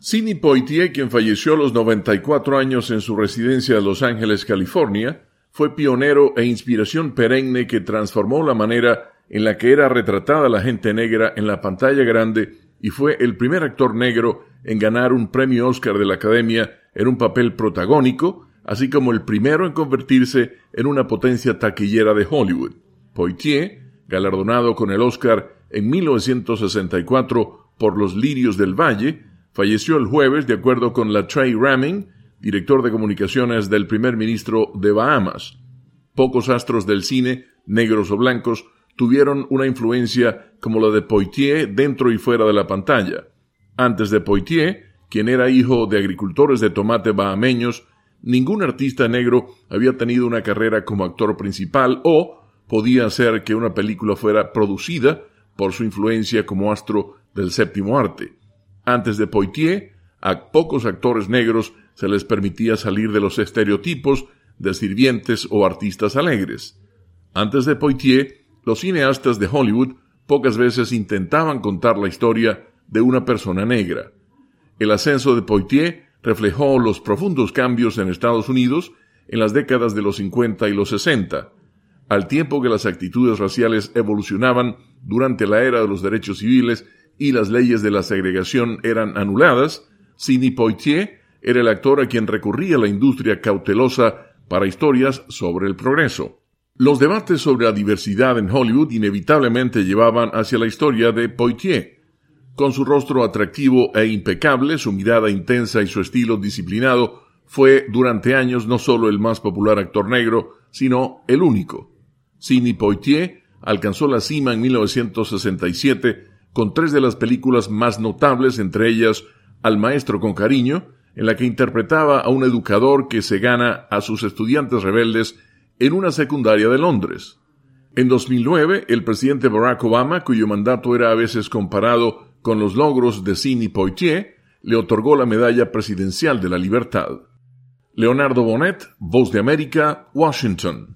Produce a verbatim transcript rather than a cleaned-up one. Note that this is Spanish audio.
Sidney Poitier, quien falleció a los noventa y cuatro años en su residencia de Los Ángeles, California, fue pionero e inspiración perenne que transformó la manera en la que era retratada la gente negra en la pantalla grande y fue el primer actor negro en ganar un premio Oscar de la Academia en un papel protagónico, así como el primero en convertirse en una potencia taquillera de Hollywood. Poitier, galardonado con el Oscar en mil novecientos sesenta y cuatro por Los Lirios del Valle, falleció el jueves de acuerdo con LaTrey Raming, director de comunicaciones del primer ministro de Bahamas. Pocos astros del cine, negros o blancos, tuvieron una influencia como la de Poitier dentro y fuera de la pantalla. Antes de Poitier, quien era hijo de agricultores de tomate bahameños, ningún artista negro había tenido una carrera como actor principal o podía hacer que una película fuera producida por su influencia como astro del séptimo arte. Antes de Poitier, a pocos actores negros se les permitía salir de los estereotipos de sirvientes o artistas alegres. Antes de Poitier, los cineastas de Hollywood pocas veces intentaban contar la historia de una persona negra. El ascenso de Poitier reflejó los profundos cambios en Estados Unidos en las décadas de los cincuenta y los sesenta. Al tiempo que las actitudes raciales evolucionaban durante la era de los derechos civiles y las leyes de la segregación eran anuladas, Sidney Poitier era el actor a quien recurría la industria cautelosa para historias sobre el progreso. Los debates sobre la diversidad en Hollywood inevitablemente llevaban hacia la historia de Poitier. Con su rostro atractivo e impecable, su mirada intensa y su estilo disciplinado, fue durante años no solo el más popular actor negro, sino el único. Sidney Poitier alcanzó la cima en mil novecientos sesenta y siete con tres de las películas más notables, entre ellas Al maestro con cariño, en la que interpretaba a un educador que se gana a sus estudiantes rebeldes en una secundaria de Londres. En dos mil nueve, el presidente Barack Obama, cuyo mandato era a veces comparado con los logros de Sidney Poitier, le otorgó la Medalla Presidencial de la Libertad. Leonardo Bonet, Voz de América, Washington.